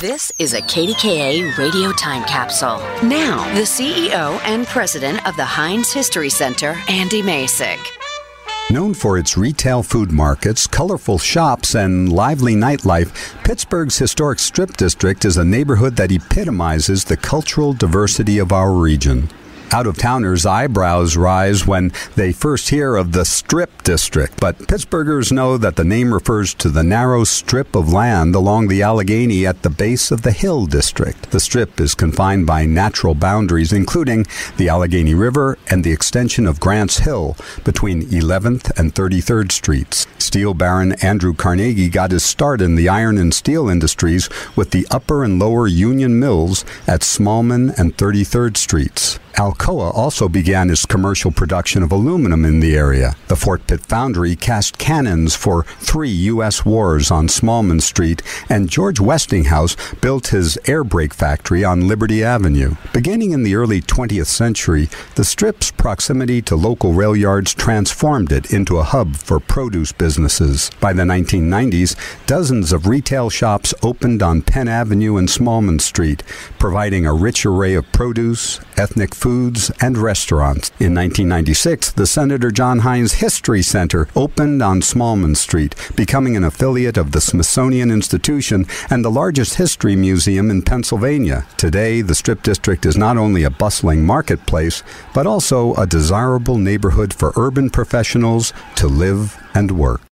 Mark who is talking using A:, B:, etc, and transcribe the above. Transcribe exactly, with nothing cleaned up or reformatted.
A: This is a K D K A radio time capsule. Now, the C E O and president of the Heinz History Center, Andy Masek.
B: Known for its retail food markets, colorful shops, and lively nightlife, Pittsburgh's historic Strip District is a neighborhood that epitomizes the cultural diversity of our region. Out-of-towners' eyebrows rise when they first hear of the Strip District, but Pittsburghers know that the name refers to the narrow strip of land along the Allegheny at the base of the Hill District. The Strip is confined by natural boundaries, including the Allegheny River and the extension of Grants Hill between eleventh and thirty-third Streets. Steel Baron Andrew Carnegie got his start in the iron and steel industries with the upper and lower Union Mills at Smallman and thirty-third Streets. Alcoa also began its commercial production of aluminum in the area. The Fort Pitt Foundry cast cannons for three U S wars on Smallman Street, and George Westinghouse built his air brake factory on Liberty Avenue. Beginning in the early twentieth century, the Strip's proximity to local rail yards transformed it into a hub for produce businesses. By the nineteen nineties, dozens of retail shops opened on Penn Avenue and Smallman Street, providing a rich array of produce, ethnic foods, and restaurants. In nineteen ninety-six, the Senator John Heinz History Center opened on Smallman Street, becoming an affiliate of the Smithsonian Institution and the largest history museum in Pennsylvania. Today, the Strip District is not only a bustling marketplace, but also a desirable neighborhood for urban professionals to live and work.